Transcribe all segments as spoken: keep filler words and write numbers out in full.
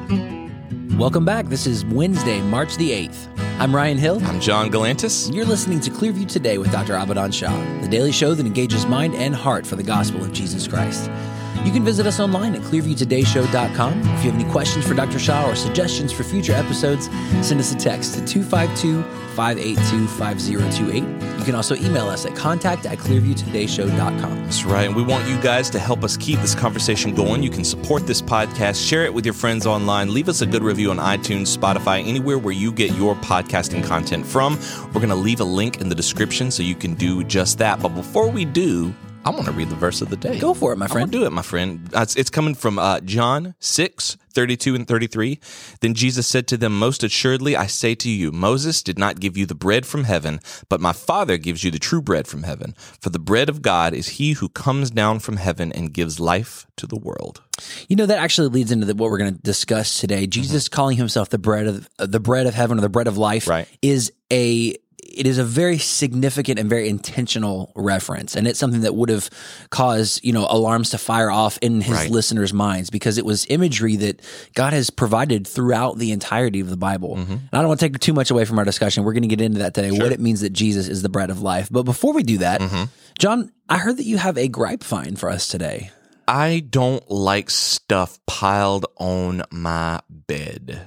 Welcome back. This is Wednesday, March the eighth. I'm Ryan Hill. I'm John Galantis. And you're listening to Clearview Today with Doctor Abadan Shah, the daily show that engages mind and heart for the gospel of Jesus Christ. You can visit us online at clearview today show dot com. If you have any questions for Doctor Shah or suggestions for future episodes, send us a text to two five two, five eight two, five zero two eight. You can also email us at contact at clearview today show dot com. That's right. And we want you guys to help us keep this conversation going. You can support this podcast, share it with your friends online, leave us a good review on iTunes, Spotify, anywhere where you get your podcasting content from. We're going to leave a link in the description so you can do just that. But before we do, I want to read the verse of the day. Go for it, my friend. I'm going to do it, my friend. Uh, It's, it's coming from uh, John six, thirty-two and thirty-three. Then Jesus said to them, "Most assuredly, I say to you, Moses did not give you the bread from heaven, but my Father gives you the true bread from heaven. For the bread of God is he who comes down from heaven and gives life to the world." You know, that actually leads into the, what we're going to discuss today. Jesus mm-hmm. calling himself the bread of uh, the bread of heaven or the bread of life right. is a it is a very significant and very intentional reference. And it's something that would have caused, you know, alarms to fire off in his right. listeners' minds, because it was imagery that God has provided throughout the entirety of the Bible. Mm-hmm. And I don't want to take too much away from our discussion. We're going to get into that today, sure. what it means that Jesus is the bread of life. But before we do that, mm-hmm. John, I heard that you have a gripe find for us today. I don't like stuff piled on my bed.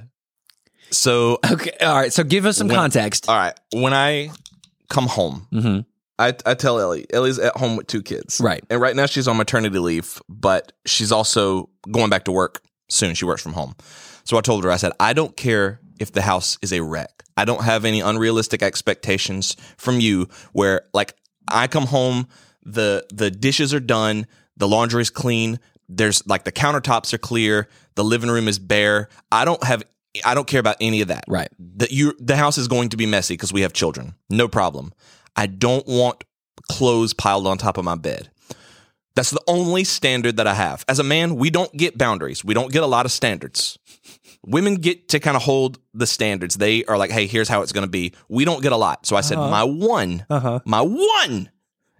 So okay, all right. So give us some when, context. All right, when I come home, mm-hmm. I, I tell Ellie. Ellie's at home with two kids, right? And right now she's on maternity leave, but she's also going back to work soon. She works from home. So I told her, I said, I don't care if the house is a wreck. I don't have any unrealistic expectations from you. Where like I come home, the the dishes are done, the laundry is clean. There's like the countertops are clear, the living room is bare. I don't have. I don't care about any of that. Right. That you, the house is going to be messy because we have children. No problem. I don't want clothes piled on top of my bed. That's the only standard that I have. As a man, we don't get boundaries. We don't get a lot of standards. Women get to kind of hold the standards. They are like, hey, here's how it's going to be. We don't get a lot. So I said, uh-huh. my one, uh-huh. my one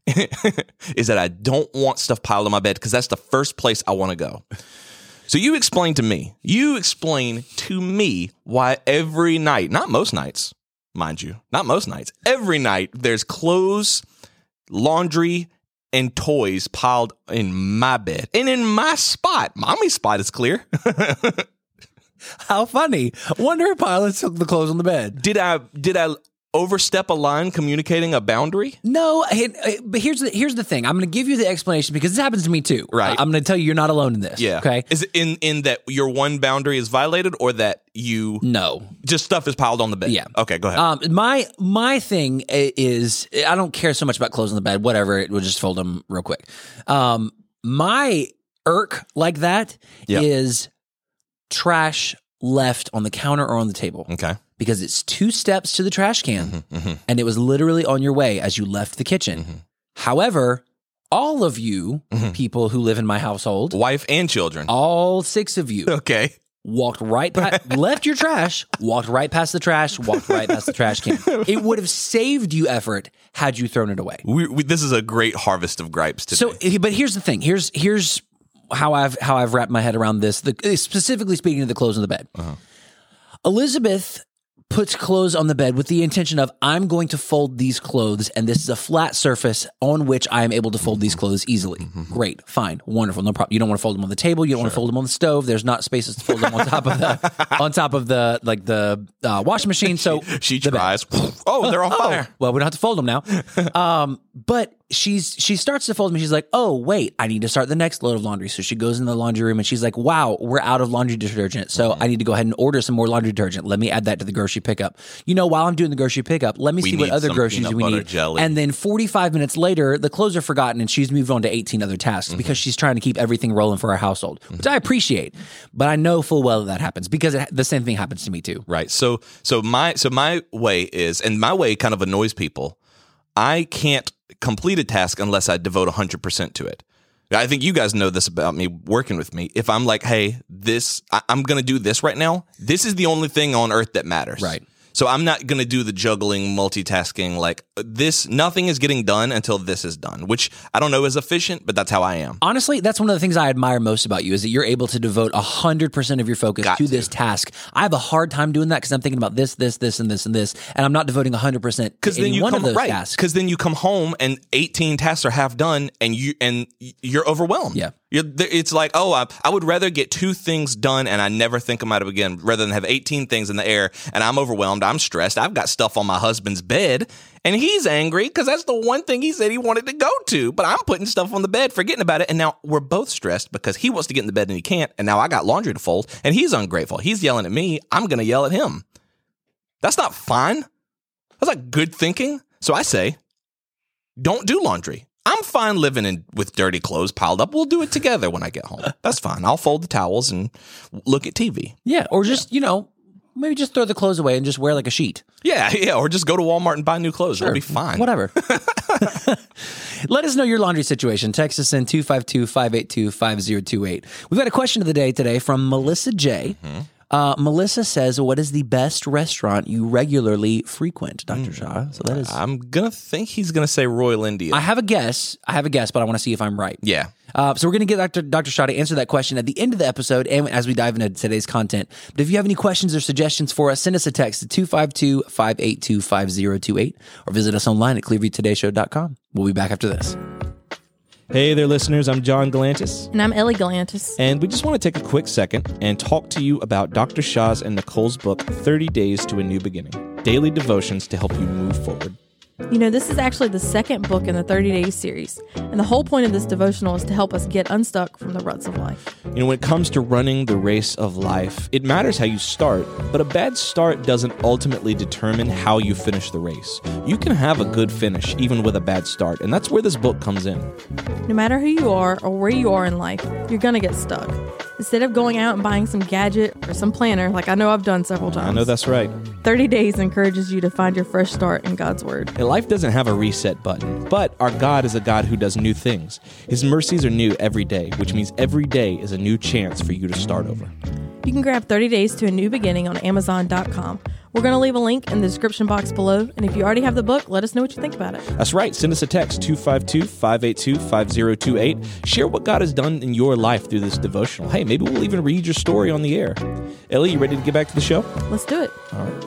is that I don't want stuff piled on my bed because that's the first place I want to go. So you explain to me, you explain to me why every night, not most nights, mind you, not most nights, every night there's clothes, laundry, and toys piled in my bed and in my spot. Mommy's spot is clear. How funny. Wonder if Pilot took the clothes on the bed. Did I, did I overstep a line communicating a boundary? No, but here's the, here's the thing. I'm going to give you the explanation because this happens to me too. Right. I'm going to tell you you're not alone in this. Yeah. Okay. Is it in, in that your one boundary is violated or that you... No. Just stuff is piled on the bed? Yeah. Okay, go ahead. Um, my my thing is, I don't care so much about clothes on the bed. Whatever. We'll just fold them real quick. Um, my irk like that yep. is trash left on the counter or on the table. Okay. Because it's two steps to the trash can, mm-hmm, mm-hmm. and it was literally on your way as you left the kitchen. Mm-hmm. However, all of you mm-hmm. people who live in my household, wife and children, all six of you, okay, walked right past, left your trash, walked right past the trash, walked right past the trash can. It would have saved you effort had you thrown it away. We, we, this is a great harvest of gripes today. So, but here's the thing. Here's here's how I've how I've wrapped my head around this. The, specifically speaking of the clothes on the bed, uh-huh. Elizabeth puts clothes on the bed with the intention of, I'm going to fold these clothes, and this is a flat surface on which I am able to fold these clothes easily. Mm-hmm. Great, fine, wonderful, no problem. You don't want to fold them on the table. You don't sure. want to fold them on the stove. There's not spaces to fold them on top of the on top of the like the uh, washing machine. So she, she tries. Oh, they're on oh, fire. Well, we don't have to fold them now. Um, but she's she starts to fold them. She's like, oh wait, I need to start the next load of laundry. So she goes in the laundry room and she's like, wow, we're out of laundry detergent. So mm-hmm. I need to go ahead and order some more laundry detergent. Let me add that to the grocery pickup. You know, while I'm doing the grocery pickup, let me we see what other groceries we need. Jelly. And then forty-five minutes later, the clothes are forgotten and she's moved on to eighteen other tasks mm-hmm. because she's trying to keep everything rolling for our household, mm-hmm. which I appreciate. But I know full well that, that happens because it, the same thing happens to me too. Right. So so my so my way is, and my way kind of annoys people. I can't complete a task unless I devote one hundred percent to it. I think you guys know this about me working with me. If I'm like, hey, this, I, I'm going to do this right now. This is the only thing on earth that matters. Right. So I'm not going to do the juggling, multitasking. Like this, nothing is getting done until this is done, which I don't know is efficient, but that's how I am. Honestly, that's one of the things I admire most about you is that you're able to devote one hundred percent of your focus Got to, to. this task. I have a hard time doing that because I'm thinking about this, this, this, and this, and this, and I'm not devoting one hundred percent to any one come, of those right, tasks. Because then you come home and eighteen tasks are half done, and you and you're overwhelmed. Yeah. You're, it's like, oh, I, I would rather get two things done and I never think about it again rather than have eighteen things in the air and I'm overwhelmed, I'm stressed, I've got stuff on my husband's bed and he's angry because that's the one thing he said he wanted to go to, but I'm putting stuff on the bed, forgetting about it, and now we're both stressed because he wants to get in the bed and he can't, and now I got laundry to fold and he's ungrateful. He's yelling at me, I'm going to yell at him. That's not fine. That's not good thinking. So I say, don't do laundry. I'm fine living in with dirty clothes piled up. We'll do it together when I get home. That's fine. I'll fold the towels and look at T V. Yeah, or just, you know, maybe just throw the clothes away and just wear like a sheet. Yeah, yeah, or just go to Walmart and buy new clothes. Sure. It'll be fine. Whatever. Let us know your laundry situation. Text us in two five two, five eight two, five zero two eight. We've got a question of the day today from Melissa J. Mm-hmm. Uh, Melissa says, what is the best restaurant you regularly frequent, Doctor Mm. Shaw? So that is. I'm going to think he's going to say Royal India. I have a guess. I have a guess, but I want to see if I'm right. Yeah. Uh, so we're going to get Doctor Doctor Shaw to answer that question at the end of the episode and as we dive into today's content. But if you have any questions or suggestions for us, send us a text to two five two, five eight two, five zero two eight or visit us online at clearview today show dot com. We'll be back after this. Hey there, listeners. I'm John Galantis. And I'm Ellie Galantis. And we just want to take a quick second and talk to you about Doctor Shaw's and Nicole's book, thirty days to a New Beginning, daily devotions to help you move forward. You know, this is actually the second book in the thirty Days series, and the whole point of this devotional is to help us get unstuck from the ruts of life. You know, when it comes to running the race of life, it matters how you start, but a bad start doesn't ultimately determine how you finish the race. You can have a good finish even with a bad start, and that's where this book comes in. No matter who you are or where you are in life, you're going to get stuck. Instead of going out and buying some gadget or some planner, like I know I've done several times. I know that's right. thirty Days encourages you to find your fresh start in God's Word. And life doesn't have a reset button, but our God is a God who does new things. His mercies are new every day, which means every day is a new chance for you to start over. You can grab thirty Days to a New Beginning on amazon dot com. We're going to leave a link in the description box below, and if you already have the book, let us know what you think about it. That's right. Send us a text, two five two, five eight two, five zero two eight. Share what God has done in your life through this devotional. Hey, maybe we'll even read your story on the air. Ellie, you ready to get back to the show? Let's do it. All right.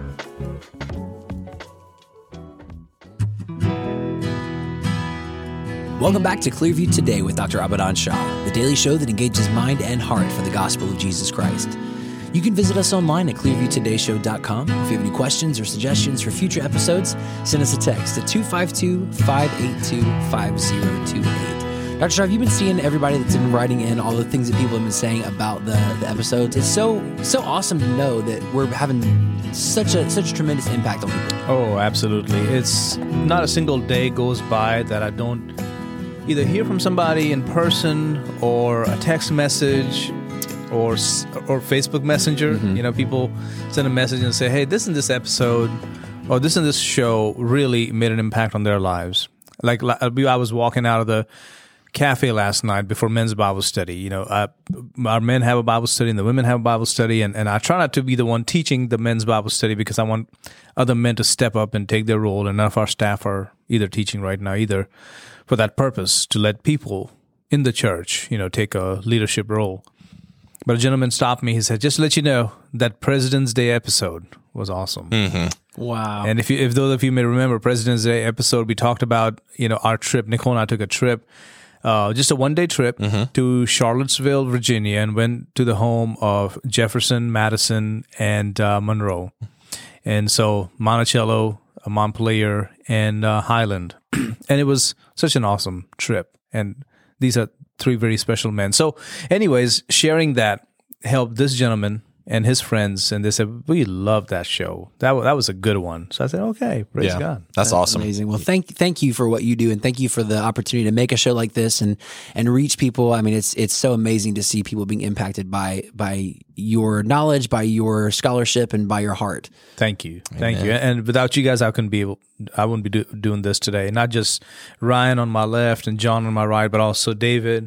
Welcome back to Clearview Today with Doctor Abadan Shah, the daily show that engages mind and heart for the gospel of Jesus Christ. You can visit us online at clearview today show dot com. If you have any questions or suggestions for future episodes, send us a text at two five two, five eight two, five zero two eight. Doctor Shah, have you been seeing everybody that's been writing in all the things that people have been saying about the, the episodes? It's so so awesome to know that we're having such a such a tremendous impact on people. Oh, absolutely. It's not a single day goes by that I don't either hear from somebody in person or a text message or or Facebook Messenger. Mm-hmm. You know, people send a message and say, hey, this and this episode or this and this show really made an impact on their lives. Like I was walking out of the cafe last night before men's Bible study. You know, uh, our men have a Bible study and the women have a Bible study, and, and I try not to be the one teaching the men's Bible study because I want other men to step up and take their role, and none of our staff are either teaching right now either for that purpose, to let people in the church, you know, take a leadership role. But a gentleman stopped me. He said, just to let you know, that President's Day episode was awesome. Mm-hmm. Wow. And if you, if those of you may remember, President's Day episode, we talked about, you know, our trip. Nicole and I took a trip, uh, just a one-day trip mm-hmm. to Charlottesville, Virginia, and went to the home of Jefferson, Madison, and uh, Monroe. And so Monticello, Montpelier, and uh, Highland. And it was such an awesome trip. And these are three very special men. So anyways, sharing that helped this gentleman and his friends, and they said, we love that show. That that was a good one. So I said, okay, praise yeah, God. That's, that's awesome. Amazing. Well, thank thank you for what you do, and thank you for the opportunity to make a show like this and and reach people. I mean, it's it's so amazing to see people being impacted by by your knowledge, by your scholarship, and by your heart. Thank you. Thank Amen. you. And without you guys, I couldn't be able, I wouldn't be do, doing this today. Not just Ryan on my left and John on my right, but also David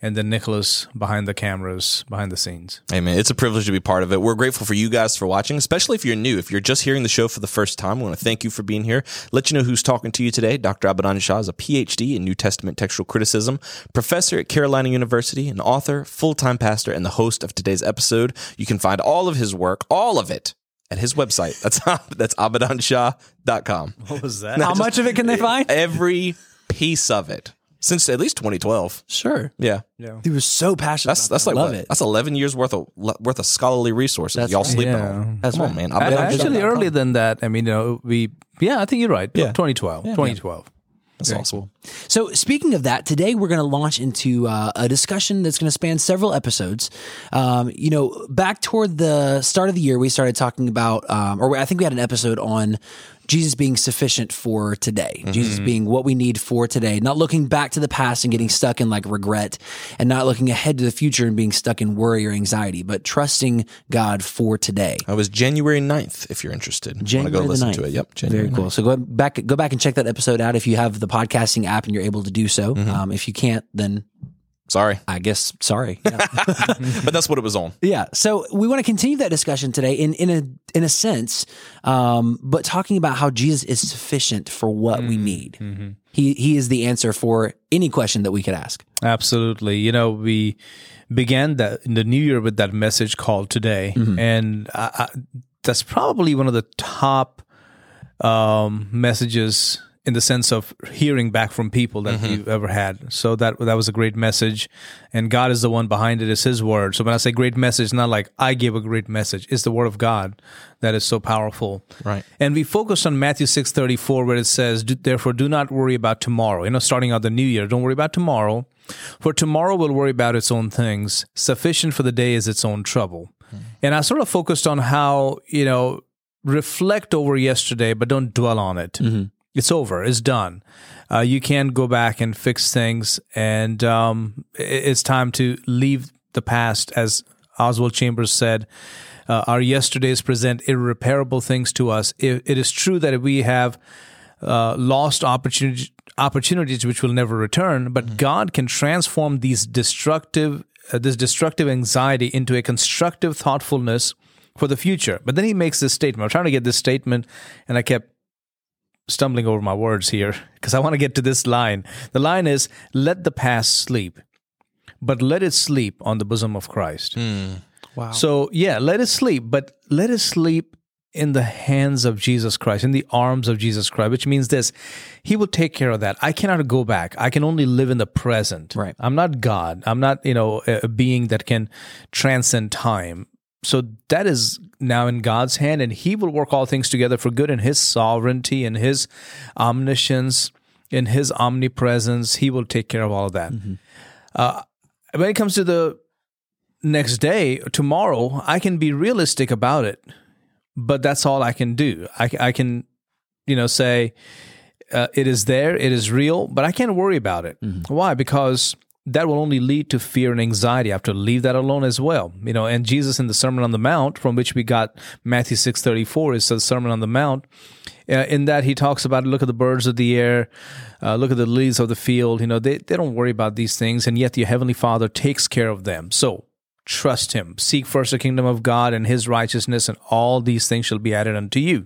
and then Nicholas behind the cameras, behind the scenes. Hey, man, it's a privilege to be part of it. We're grateful for you guys for watching, especially if you're new. If you're just hearing the show for the first time, we want to thank you for being here. Let you know who's talking to you today. Doctor Abadan Shah is a P H D in New Testament textual criticism, professor at Carolina University, an author, full-time pastor, and the host of today's episode. You can find all of his work, all of it, at his website. That's that's abadan shah dot com. What was that? How much of it can they find? Every piece of it. Since at least twenty twelve. Sure. Yeah. Yeah. He was so passionate. That's about that's that. like I love what? it. That's eleven years worth of worth of scholarly resources. That's Y'all right. sleeping Yeah. on. That's Come right. on, man. A- Abadan Shah. Actually, earlier than that, I mean, you know, we, yeah, I think you're right. Yeah. twenty twelve. twenty twelve. That's Very awesome. So, speaking of that, today we're going to launch into uh, a discussion that's going to span several episodes. Um, you know, back toward the start of the year, we started talking about, um, or I think we had an episode on Jesus being sufficient for today, mm-hmm. Jesus being what we need for today, not looking back to the past and getting stuck in like regret, and not looking ahead to the future and being stuck in worry or anxiety, but trusting God for today. It was January ninth, if you're interested. January Want to go listen the ninth. to it. Yep. January Very cool. So go back, go back and check that episode out if you have the podcasting app and you're able to do so. Mm-hmm. Um, if you can't, then Sorry. I guess sorry. Yeah. But that's what it was on. Yeah. So we want to continue that discussion today in, in a in a sense, um, but talking about how Jesus is sufficient for what mm-hmm. we need. Mm-hmm. He he is the answer for any question that we could ask. Absolutely. You know, we began that in the new year with that message called Today, mm-hmm. and I, I, that's probably one of the top um, messages in the sense of hearing back from people that mm-hmm. we've ever had. So that that was a great message, and God is the one behind it. It's His word. So when I say great message, it's not like I gave a great message. It's the word of God that is so powerful. Right. And we focused on Matthew six thirty-four, where it says, "Therefore, do not worry about tomorrow." You know, starting out the new year, don't worry about tomorrow, for tomorrow will worry about its own things. Sufficient for the day is its own trouble. Mm-hmm. And I sort of focused on how, you know, reflect over yesterday, but don't dwell on it. Mm-hmm. It's over. It's done. Uh, you can't go back and fix things, and um, it's time to leave the past. As Oswald Chambers said, uh, our yesterdays present irreparable things to us. It, it is true that we have uh, lost opportunities, opportunities which will never return, but mm-hmm. God can transform these destructive, uh, this destructive anxiety into a constructive thoughtfulness for the future. But then he makes this statement. I'm trying to get this statement, and I kept stumbling over my words here because I want to get to this line. The line is, let the past sleep, but let it sleep on the bosom of Christ. Mm. Wow. So yeah, let it sleep, but let it sleep in the hands of Jesus Christ, in the arms of Jesus Christ, which means this: He will take care of that. I cannot go back. I can only live in the present. Right. I'm not God. I'm not, you know, a being that can transcend time. So that is now in God's hand, and He will work all things together for good in His sovereignty and His omniscience, in His omnipresence. He will take care of all of that. Mm-hmm. Uh, when it comes to the next day, tomorrow, I can be realistic about it, but that's all I can do. I, I can, you know, say uh, it is there, it is real, but I can't worry about it. Mm-hmm. Why? Because that will only lead to fear and anxiety. I have to leave that alone as well. You know, and Jesus in the Sermon on the Mount, from which we got Matthew six thirty-four, is the Sermon on the Mount. Uh, in that he talks about, look at the birds of the air, uh, look at the lilies of the field. You know, they, they don't worry about these things, and yet your Heavenly Father takes care of them. So trust Him. Seek first the kingdom of God and His righteousness, and all these things shall be added unto you.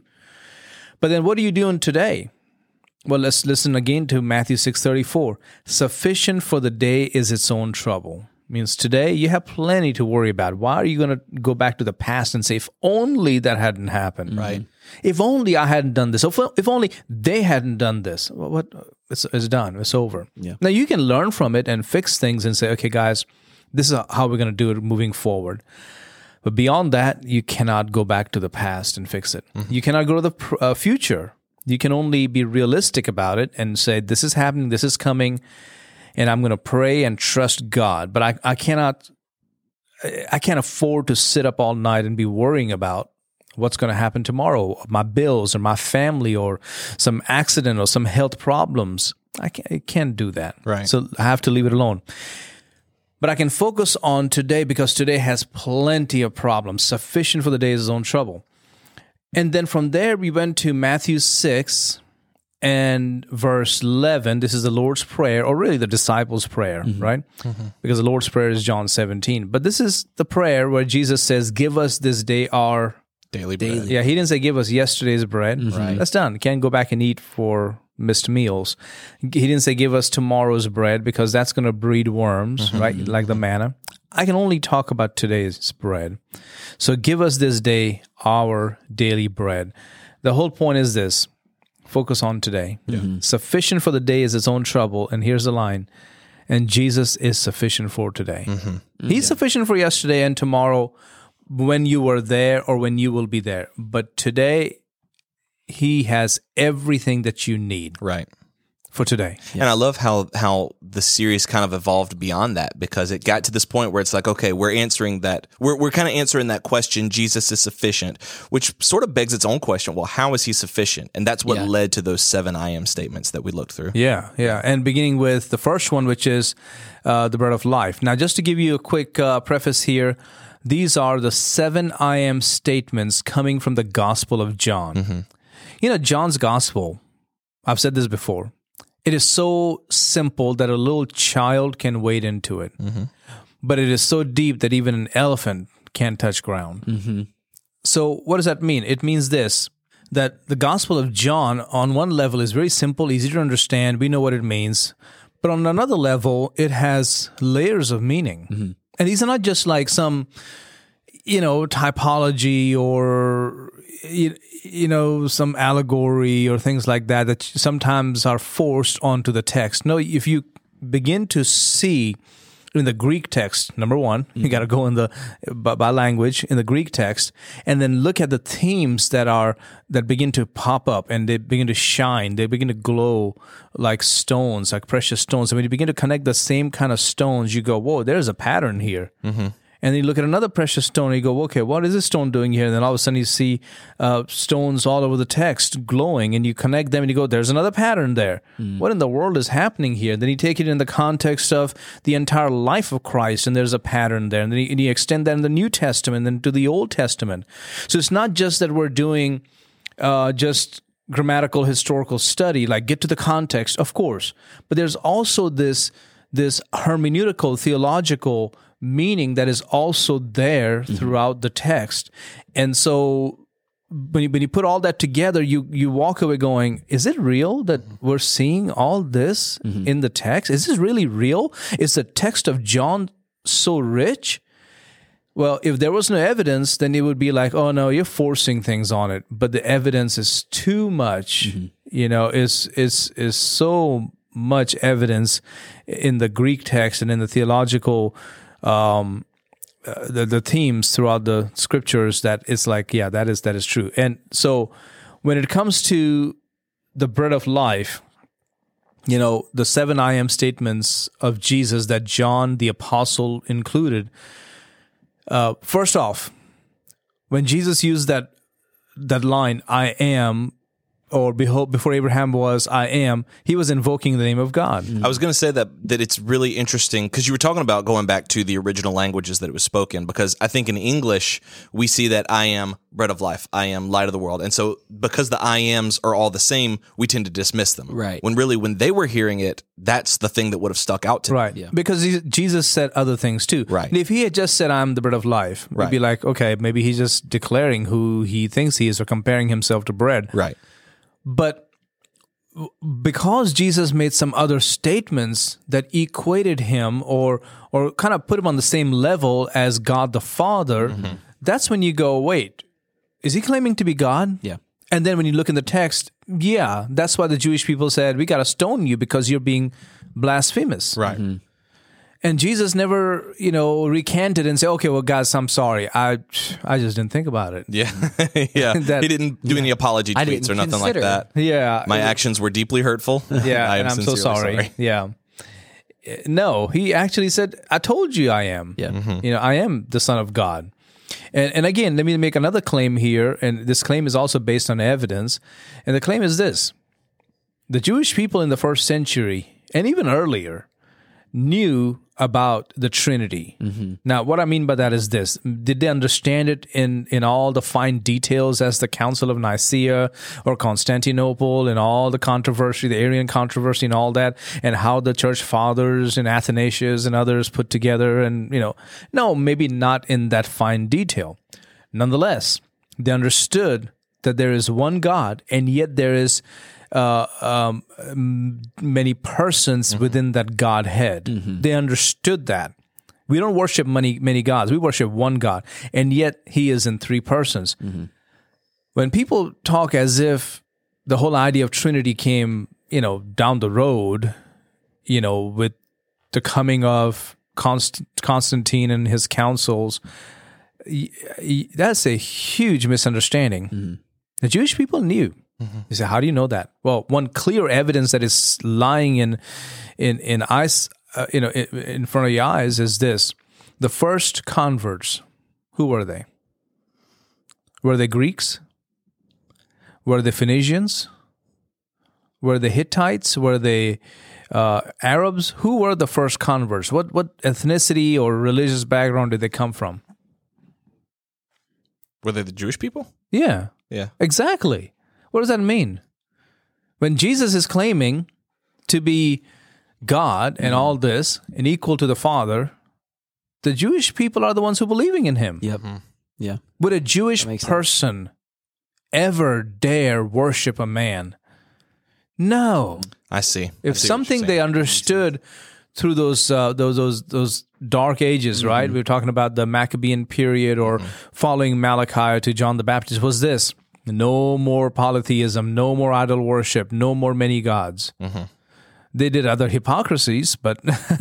But then what are you doing today? Well, let's listen again to Matthew six thirty-four. Sufficient for the day is its own trouble. Means today you have plenty to worry about. Why are you going to go back to the past and say, if only that hadn't happened? Right. If only I hadn't done this. If, if only they hadn't done this. What? It's, it's done. It's over. Yeah. Now you can learn from it and fix things and say, okay, guys, this is how we're going to do it moving forward. But beyond that, you cannot go back to the past and fix it. Mm-hmm. You cannot go to the pr- uh, future. You can only be realistic about it and say, this is happening, this is coming, and I'm going to pray and trust God. But I, I cannot, I can't afford to sit up all night and be worrying about what's going to happen tomorrow, my bills or my family or some accident or some health problems. I can't, I can't do that. Right. So I have to leave it alone. But I can focus on today because today has plenty of problems, sufficient for the day's own trouble. And then from there, we went to Matthew six, and verse eleven, this is the Lord's Prayer, or really the disciples' prayer, mm-hmm. right? Mm-hmm. Because the Lord's Prayer is John seventeen. But this is the prayer where Jesus says, give us this day our daily bread. Yeah, he didn't say give us yesterday's bread. Mm-hmm. Right. That's done. Can't go back and eat for missed meals. He didn't say give us tomorrow's bread because that's going to breed worms, mm-hmm. right? Like the manna. I can only talk about today's bread. So give us this day our daily bread. The whole point is this. Focus on today. Mm-hmm. Sufficient for the day is its own trouble. And here's the line. And Jesus is sufficient for today. Mm-hmm. He's yeah. sufficient for yesterday and tomorrow when you were there or when you will be there. But today, he has everything that you need. Right. For today. And I love how how the series kind of evolved beyond that, because it got to this point where it's like, okay, we're answering that, we're we're kind of answering that question, Jesus is sufficient, which sort of begs its own question. Well, how is he sufficient? And that's what yeah. led to those seven I am statements that we looked through. Yeah, yeah. And beginning with the first one, which is uh, the bread of life. Now, just to give you a quick uh, preface here, these are the seven I am statements coming from the Gospel of John. Mm-hmm. You know, John's Gospel, I've said this before, it is so simple that a little child can wade into it. Mm-hmm. But it is so deep that even an elephant can't touch ground. Mm-hmm. So what does that mean? It means this, that the Gospel of John on one level is very simple, easy to understand. We know what it means. But on another level, it has layers of meaning. Mm-hmm. And these are not just like some, you know, typology or, you, you know, some allegory or things like that that sometimes are forced onto the text. No, if you begin to see in the Greek text, number one, mm-hmm. you got to go in the by, by language in the Greek text, and then look at the themes that are that begin to pop up and they begin to shine. They begin to glow like stones, like precious stones. And when you begin to connect the same kind of stones, you go, "Whoa, there's a pattern here." Mm-hmm. And then you look at another precious stone and you go, okay, what is this stone doing here? And then all of a sudden you see uh, stones all over the text glowing, and you connect them and you go, there's another pattern there. Mm. What in the world is happening here? Then you take it in the context of the entire life of Christ, and there's a pattern there. And then you, and you extend that in the New Testament and then to the Old Testament. So it's not just that we're doing uh, just grammatical historical study, like get to the context, of course. But there's also this, this hermeneutical, theological meaning that is also there mm-hmm. throughout the text. And so when you, when you put all that together, you you walk away going, is it real that we're seeing all this mm-hmm. in the text? Is this really real? Is the text of John so rich? Well, if there was no evidence, then it would be like, oh no, you're forcing things on it. But the evidence is too much, mm-hmm. you know, is is is so much evidence in the Greek text and in the theological Um, uh, the the themes throughout the scriptures that it's like, yeah, that is that is true. And so when it comes to the bread of life, you know, the seven I am statements of Jesus that John the apostle included. Uh, first off, when Jesus used that that line, I am, or behold, before Abraham was, I am, he was invoking the name of God. I was going to say that that it's really interesting because you were talking about going back to the original languages that it was spoken, because I think in English, we see that I am bread of life, I am light of the world. And so because the I ams are all the same, we tend to dismiss them. Right. When really, when they were hearing it, that's the thing that would have stuck out to right. them. Right. Yeah. Because he, Jesus said other things too. Right. And if he had just said, I'm the bread of life, right. we'd be like, okay, maybe he's just declaring who he thinks he is or comparing himself to bread. Right. But because Jesus made some other statements that equated him or or kind of put him on the same level as God the Father, mm-hmm. that's when you go, wait, is he claiming to be God? Yeah. And then when you look in the text, yeah, that's why the Jewish people said, we got to stone you because you're being blasphemous. Right. Mm-hmm. And Jesus never, you know, recanted and said, okay, well, guys, I'm sorry. I I just didn't think about it. Yeah. yeah. That, he didn't do yeah. any apology tweets or nothing consider. like that. Yeah. My actions were deeply hurtful. Yeah. I am and I'm so sorry. sorry. Yeah. No, he actually said, I told you I am. Yeah. Mm-hmm. You know, I am the Son of God. And, and again, let me make another claim here. And this claim is also based on evidence. And the claim is this. The Jewish people in the first century, and even earlier, knew about the Trinity. Now, what I mean by that is this. Did they understand it in, in all the fine details as the Council of Nicaea or Constantinople and all the controversy, the Arian controversy and all that, and how the church fathers and Athanasius and others put together? And, you know, no, maybe not in that fine detail. Nonetheless, they understood that there is one God, and yet there is Uh, um, m- many persons mm-hmm. within that Godhead. Mm-hmm. They understood that. We don't worship many many gods. We worship one God, and yet He is in three persons. Mm-hmm. When people talk as if the whole idea of Trinity came, you know, down the road, you know, with the coming of Const- Constantine and his councils, y- y- that's a huge misunderstanding. Mm-hmm. The Jewish people knew. Mm-hmm. You say, how do you know that? Well, one clear evidence that is lying in in in eyes, uh, you know, in, in front of your eyes is this: the first converts. Who were they? Were they Greeks? Were they Phoenicians? Were they Hittites? Were they uh, Arabs? Who were the first converts? What what ethnicity or religious background did they come from? Were they the Jewish people? Yeah. Yeah. Exactly. What does that mean? When Jesus is claiming to be God and all this and equal to the Father, the Jewish people are the ones who are believing in Him. Yep. Mm-hmm. Yeah. Would a Jewish person ever dare worship a man? No. I see. If I see something they understood through those uh, those those those dark ages, mm-hmm. right? We were talking about the Maccabean period or mm-hmm. following Malachi to John the Baptist, was this: no more polytheism, no more idol worship, no more many gods. Mm-hmm. They did other hypocrisies, but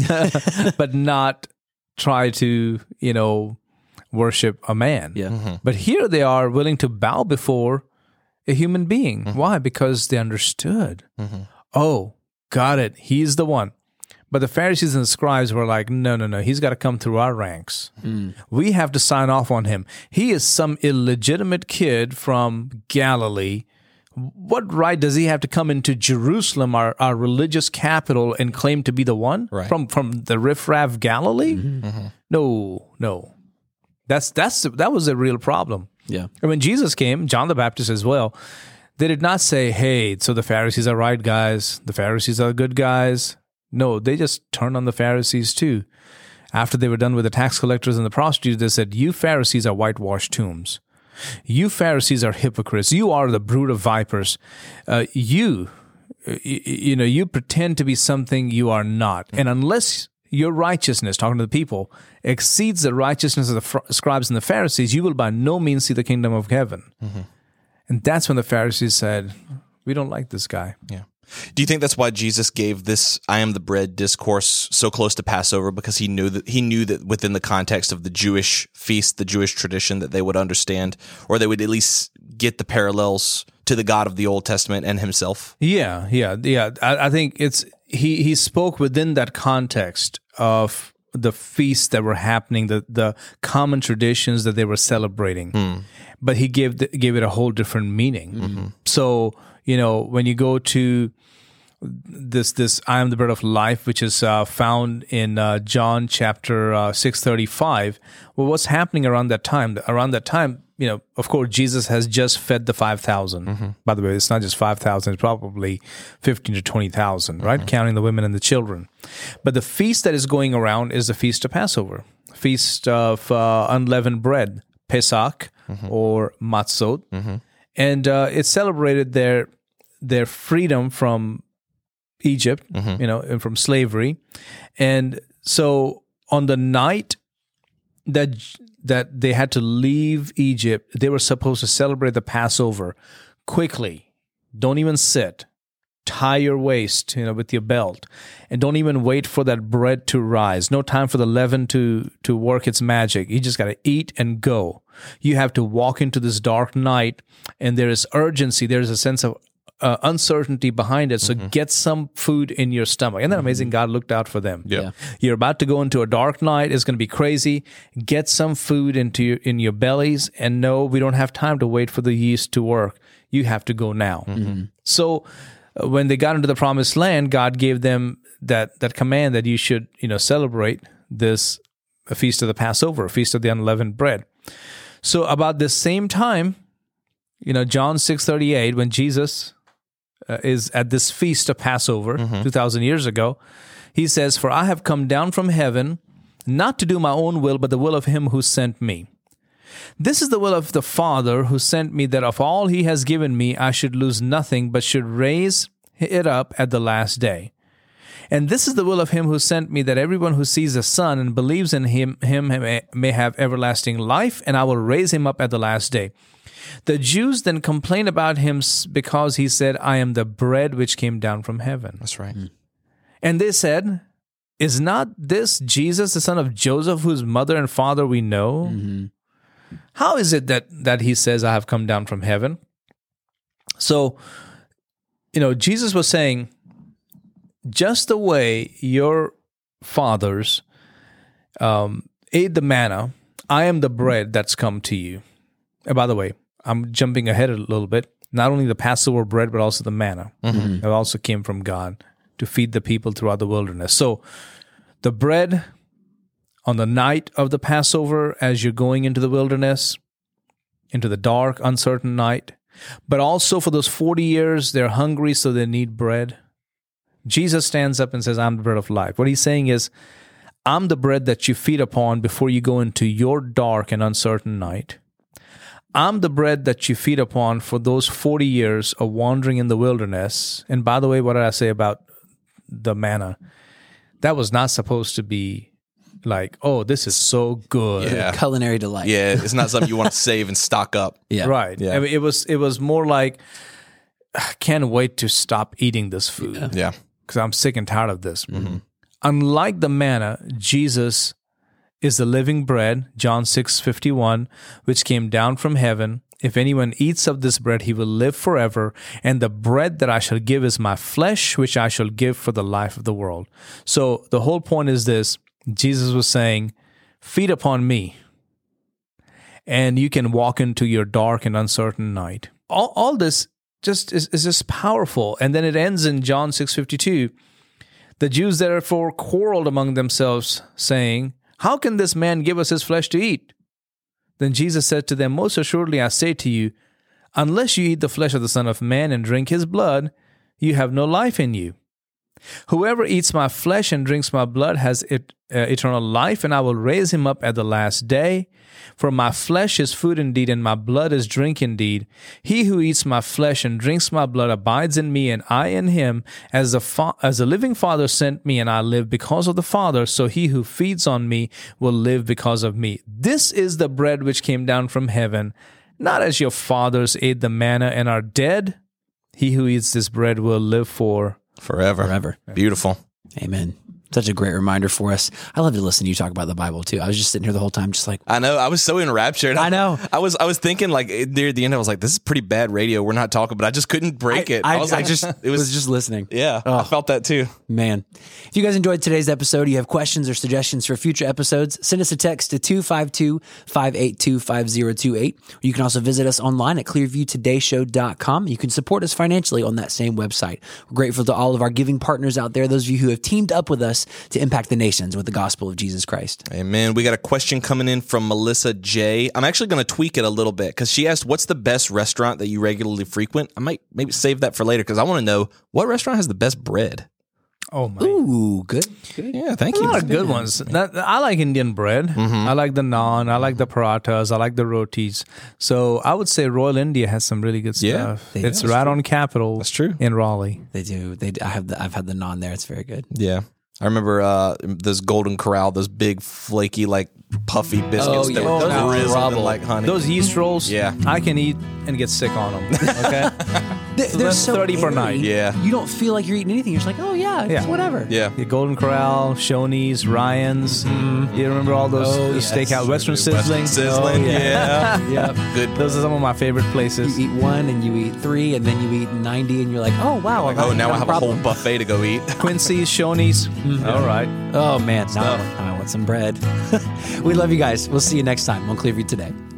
but not try to, you know, worship a man. Yeah. Mm-hmm. But here they are willing to bow before a human being. Mm-hmm. Why? Because they understood. Mm-hmm. Oh, got it. He's the one. But the Pharisees and the scribes were like, no, no, no, he's got to come through our ranks. Mm. We have to sign off on him. He is some illegitimate kid from Galilee. What right does he have to come into Jerusalem, our, our religious capital, and claim to be the one? Right. From from the riffraff Galilee? Mm-hmm. Mm-hmm. No, no. That's that's that was a real problem. Yeah. And when Jesus came, John the Baptist as well, they did not say, hey, so the Pharisees are right guys, the Pharisees are good guys. No, they just turned on the Pharisees too. After they were done with the tax collectors and the prostitutes, they said, you Pharisees are whitewashed tombs. You Pharisees are hypocrites. You are the brood of vipers. Uh, you, you, you know, you pretend to be something you are not. And unless your righteousness, talking to the people, exceeds the righteousness of the fr- scribes and the Pharisees, you will by no means see the kingdom of heaven. Mm-hmm. And that's when the Pharisees said, we don't like this guy. Yeah. Do you think that's why Jesus gave this "I am the bread" discourse so close to Passover, because he knew that he knew that within the context of the Jewish feast, the Jewish tradition, that they would understand, or they would at least get the parallels to the God of the Old Testament and Himself? Yeah, yeah, yeah. I, I think it's he. He spoke within that context of the feasts that were happening, the the common traditions that they were celebrating, mm. but he gave the, gave it a whole different meaning. Mm-hmm. So, you know, when you go to this, this I am the bread of life, which is uh, found in uh, John chapter uh, six thirty-five. Well, what's happening around that time? Around that time, you know, of course, Jesus has just fed the five thousand. Mm-hmm. By the way, it's not just five thousand; it's probably fifteen to twenty thousand, right? Mm-hmm. Counting the women and the children. But the feast that is going around is the feast of Passover, feast of uh, unleavened bread, Pesach, mm-hmm. or Matzot, mm-hmm. and uh, it's celebrated their their freedom from Egypt, mm-hmm. you know, and from slavery. And so on the night that that they had to leave Egypt, they were supposed to celebrate the Passover quickly. Don't even sit. Tie your waist, you know, with your belt, and don't even wait for that bread to rise. No time for the leaven to to work its magic. You just got to eat and go. You have to walk into this dark night, and there is urgency. There is a sense of Uh, uncertainty behind it, so mm-hmm. get some food in your stomach. Isn't that amazing? God looked out for them. Yeah. You're about to go into a dark night. It's going to be crazy. Get some food into your, in your bellies, and no, we don't have time to wait for the yeast to work. You have to go now. Mm-hmm. So uh, when they got into the promised land, God gave them that that command that you should, you know, celebrate this a feast of the Passover, a feast of the unleavened bread. So about the same time, you know, John six thirty-eight, when Jesus uh, is at this feast of Passover mm-hmm. two thousand years ago, he says, "For I have come down from heaven, not to do my own will, but the will of him who sent me. This is the will of the Father who sent me, that of all he has given me, I should lose nothing, but should raise it up at the last day. And this is the will of him who sent me, that everyone who sees the Son and believes in him, him may have everlasting life, and I will raise him up at the last day." The Jews then complained about him because he said, "I am the bread which came down from heaven." That's right. Mm. And they said, "Is not this Jesus, the son of Joseph, whose mother and father we know? Mm-hmm. How is it that, that he says, 'I have come down from heaven'?" So, you know, Jesus was saying, just the way your fathers um, ate the manna, I am the bread that's come to you. And by the way, I'm jumping ahead a little bit. Not only the Passover bread, but also the manna. Mm-hmm. It also came from God to feed the people throughout the wilderness. So the bread on the night of the Passover, as you're going into the wilderness, into the dark, uncertain night, but also for those forty years, they're hungry, so they need bread. Jesus stands up and says, "I'm the bread of life." What he's saying is, I'm the bread that you feed upon before you go into your dark and uncertain night. I'm the bread that you feed upon for those forty years of wandering in the wilderness. And by the way, what did I say about the manna? That was not supposed to be like, oh, this is so good. Yeah. Culinary delight. Yeah, it's not something you want to save and stock up. Yeah. Right. Yeah. I mean, it was it was more like, I can't wait to stop eating this food. Yeah. Because I'm sick and tired of this. Mm-hmm. Unlike the manna, Jesus is the living bread, John six fifty-one, which came down from heaven. If anyone eats of this bread, he will live forever. And the bread that I shall give is my flesh, which I shall give for the life of the world. So the whole point is this. Jesus was saying, feed upon me, and you can walk into your dark and uncertain night. All, all this just is, is just powerful. And then it ends in John six fifty-two. The Jews therefore quarreled among themselves, saying, "How can this man give us his flesh to eat?" Then Jesus said to them, "Most assuredly I say to you, unless you eat the flesh of the Son of Man and drink his blood, you have no life in you. Whoever eats my flesh and drinks my blood has it, uh, eternal life, and I will raise him up at the last day. For my flesh is food indeed, and my blood is drink indeed. He who eats my flesh and drinks my blood abides in me, and I in him. As the fa- as the living Father sent me, and I live because of the Father, so he who feeds on me will live because of me. This is the bread which came down from heaven, not as your fathers ate the manna and are dead. He who eats this bread will live for Forever. Forever. Beautiful. Amen. Such a great reminder for us. I love to listen to you talk about the Bible too. I was just sitting here the whole time, just like, I know. I was so enraptured. I know. I was. I was thinking like near the end. I was like, "This is pretty bad radio. We're not talking," but I just couldn't break I, it. I, I was I like, just, it was, was just listening. Yeah, Oh. I felt that too. Man, if you guys enjoyed today's episode, you have questions or suggestions for future episodes, send us a text to two five two, five eight two, five zero two eight. You can also visit us online at clearview today show dot com. You can support us financially on that same website. We're grateful to all of our giving partners out there, those of you who have teamed up with us to impact the nations with the gospel of Jesus Christ. Amen. We got a question coming in from Melissa J. I'm actually going to tweak it a little bit because she asked, what's the best restaurant that you regularly frequent? I might maybe save that for later because I want to know what restaurant has the best bread. Oh, my. Ooh, good. good. Yeah, thank A you. lot of good ones. That, I like Indian bread. Mm-hmm. I like the naan. I like the parathas. I like the rotis. So I would say Royal India has some really good Yeah, stuff. they do. It's That's right true. on Capitol. That's true. In Raleigh. They do. They. I have. The, I've had the naan there. It's very good. Yeah. I remember uh, those Golden Corral, those big, flaky, like puffy biscuits Oh, yeah. that Those were are drizzled in trouble. like honey. Those yeast rolls, Yeah. I can eat and get sick on them. Okay. They, So they're that's so thirty per airy. night. Yeah. You don't feel like you're eating anything. You're just like, oh yeah, it's Yeah. whatever. yeah. The Golden Corral, Shoney's, Ryan's. You remember all those Oh, those yes. steakhouse, Western Sizzling? Western Sizzling, Oh, yeah. Yep. Good. Those are some of my favorite places. You eat one and you eat three and then you eat ninety and you're like, oh wow. Like, oh, now I have a whole problem. buffet to go eat. Quincy's, Shoney's. All right. Oh man, now I want, I want some bread. We love you guys. We'll see you next time on Clearview Today.